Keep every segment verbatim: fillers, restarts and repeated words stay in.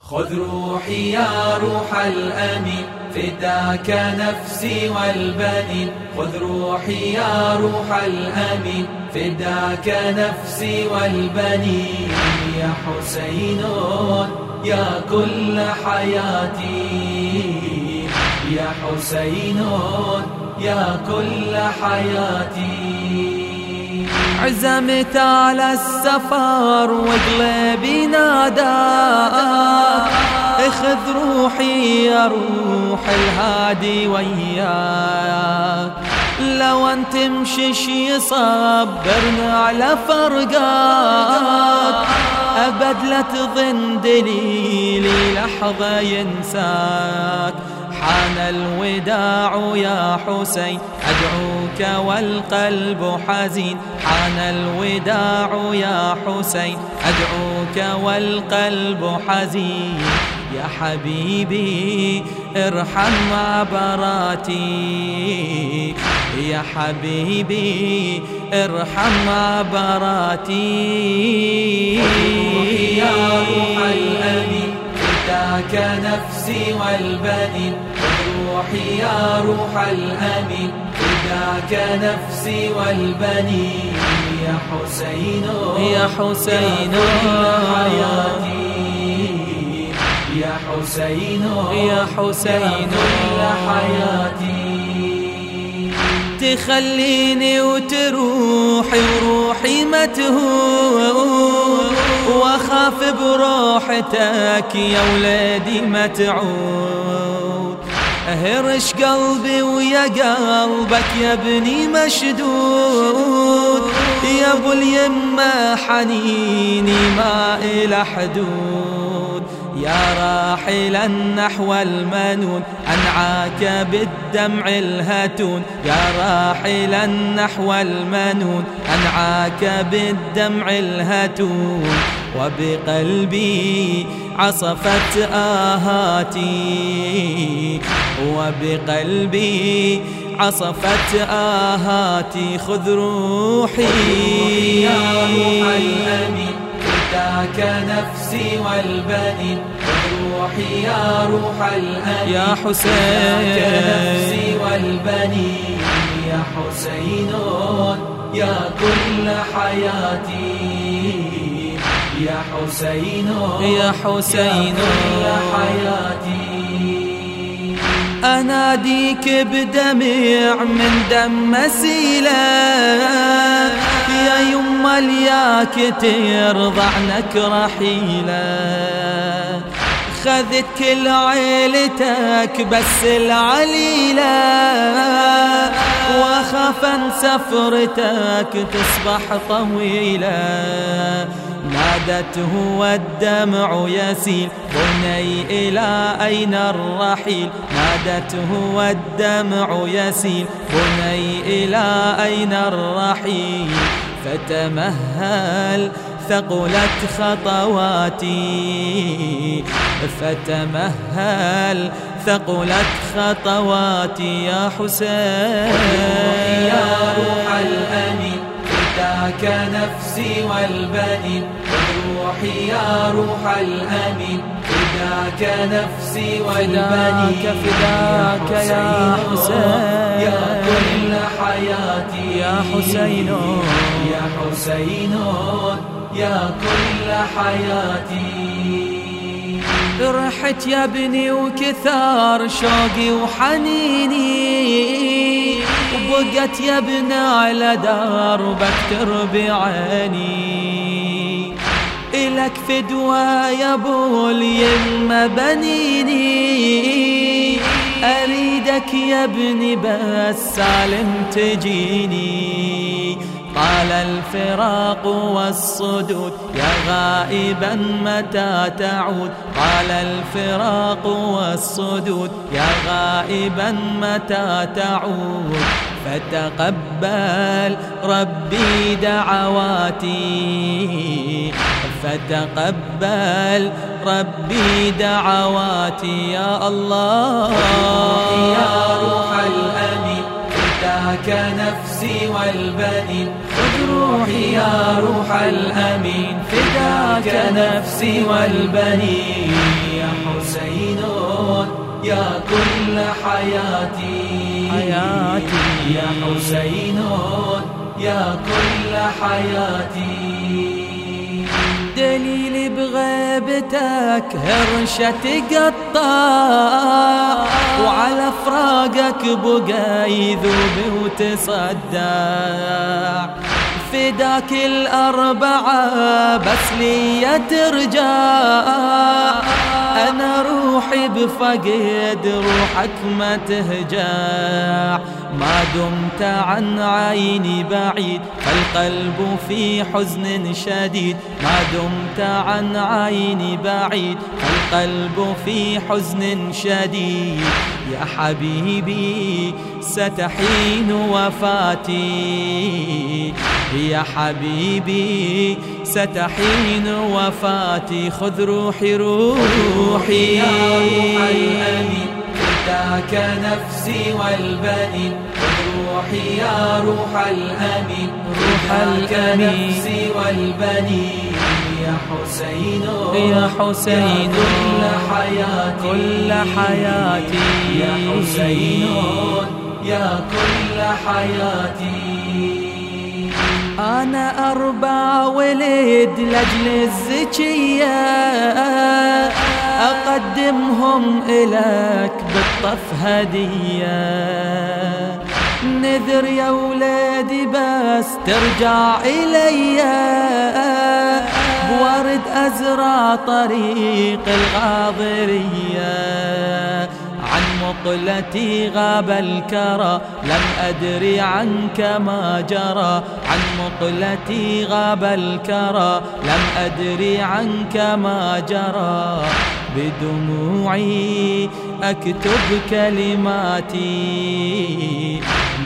خذ روحي يا روح الأمين، فداك نفسي والبنين. خذ روحي يا روح الأمين، فداك نفسي والبنين. يا حسين يا كل حياتي، يا حسين يا كل حياتي. عزمت على السفر وقلبي ناداك، اخذ روحي يا روح الهادي وياك. لو ان تمشيش يصبرنا على فرقاك، ابد لا تظن دليلي لحظة ينساك. حان الوداع يا حسين أدعوك والقلب حزين. حان الوداع يا حسين أدعوك والقلب حزين. يا حبيبي ارحم عبراتي، يا حبيبي ارحم عبراتي. يا روح الأمين، فداك نفسي والبنين. روحي يا روح الأمين، فداك نفسي والبنين. يا حسين يا حسين حياتي، يا حسين يا حسين كل حياتي. تخليني وتروحي وروحي متهور، واخاف بروحتك يا ولادي ما تعود. هرش قلبي ويا قلبك يا ابني مشدود. يا ابو اليمة حنيني ما إلى حدود. يا راحلا نحو المنون أنعاك بالدمع الهتون. يا راحلا نحو المنون أنعاك بالدمع الهتون. وبقلبي عصفت آهاتي، وبقلبي عصفت آهاتي. خذ روحي يا روح الأمين، فداك نفسي والبنين. خذ روحي يا روح الأمين، يا حسين فداك نفسي والبنين. يا حسين يا كل حياتي، يا حسين يا حسين كل حياتي. أناديك بدمع من دم سيلة، يا يما الياك ترضعنك رحيلة. خذت كل عيلتك بس العليلة، واخاف ان سفرتك تصبح طويلة. نادته والدمع يسيل بني إلى أين الرحيل. نادته والدمع يسيل بني إلى أين الرحيل. فتمهل ثقلت خطواتي، فتمهل ثقلت خطواتي. يا حسين يا روح الأمين، فداك نفسي والبنين. روحي يا روح الأمين، فداك نفسي والبنين. فداك يا حسين يا كل حياتي، يا حسين يا حسين يا كل حياتي. رحت يا ابني وكثار شوقي وحنيني، وبقت يا ابني على دربك تربي عيني. إلك فدوى يا ابو اليمة بنيني. أريدك يا ابني بس سالم تجيني. طال الفراق والصدود يا غائبا متى تعود. طال الفراق والصدود يا غائبا متى تعود. فتقبل ربي دعواتي، فتقبل ربي دعواتي. يا الله يا روح الأمين، فداك نفسي والبنين. خذ روحي يا روح الأمين فداك نفسي والبنين يا حسين يا كل حياتي حياتي يا حسين يا كل حياتي دليل بغيبتك هرشة تقطع وعلى فراقك بقى يذوب وتصدع فداك الأربعة بس لي ترجع أنا روحي بفقد روحك ما تهجع ما دمت عن عيني بعيد فالقلب في حزن شديد ما دمت عن عيني بعيد فالقلب في حزن شديد يا حبيبي ستحين وفاتي يا حبيبي ستحين وفاتي خذ روحي روحي يا روح الأمين فداك نفسي والبنين خذ روحي يا روح الأمين فداك نفسي والبنين يا حسين يا حسين كل حياتي كل حياتي يا حسين يا كل حياتي أنا أربع ولد لأجل الزكية أقدمهم إلك بالطف هدية نذر يا ولادي بس ترجع إلي بورد أزرع طريق الغاضرية عن مقلتي غاب الكرى لم أدري عنك ما جرى عن مقلتي غاب الكرى لم أدري عنك ما جرى بدموعي أكتب كلماتي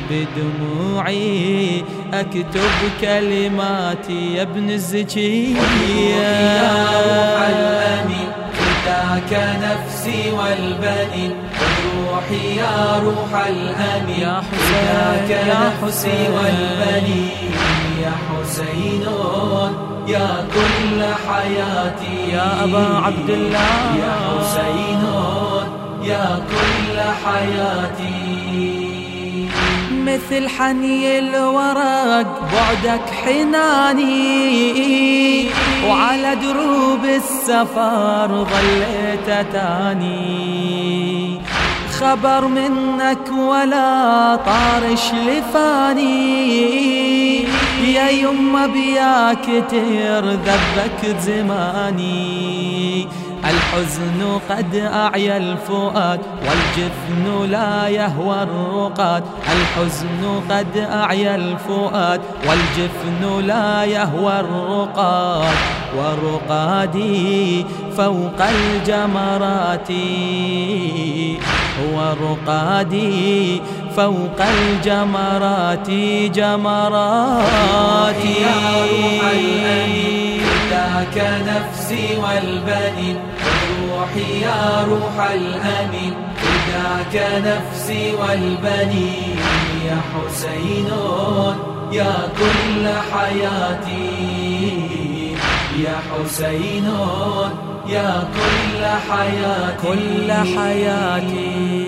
بدموعي أكتب كلماتي يا ابن الزكية يا روح الأمين فداك نفسي والبنين روحي يا روح الأمين يا حسين يا نفسي والبنين يا حسين يا كل حياتي يا أبا عبد الله يا حسين يا كل حياتي مثل حني الورق بعدك حناني وعلى دروب السفر ظليت تاني خبر منك ولا طارش لفاني يا يما بيا كتير ذبك زماني الحزن قد أعيا الفؤاد والجفن لا يهوى الرقاد الحزن قد أعيا الفؤاد والجفن لا يهوى الرقاد ورقادي فوق الجمرات ورقادي فوق الجمرات جمراتي يا روح الأمين فداك نفسي والبنين روحي يا روح الأمين فداك نفسي والبنين يا حسين يا كل حياتي يا حسين يا كل حياتي كل حياتي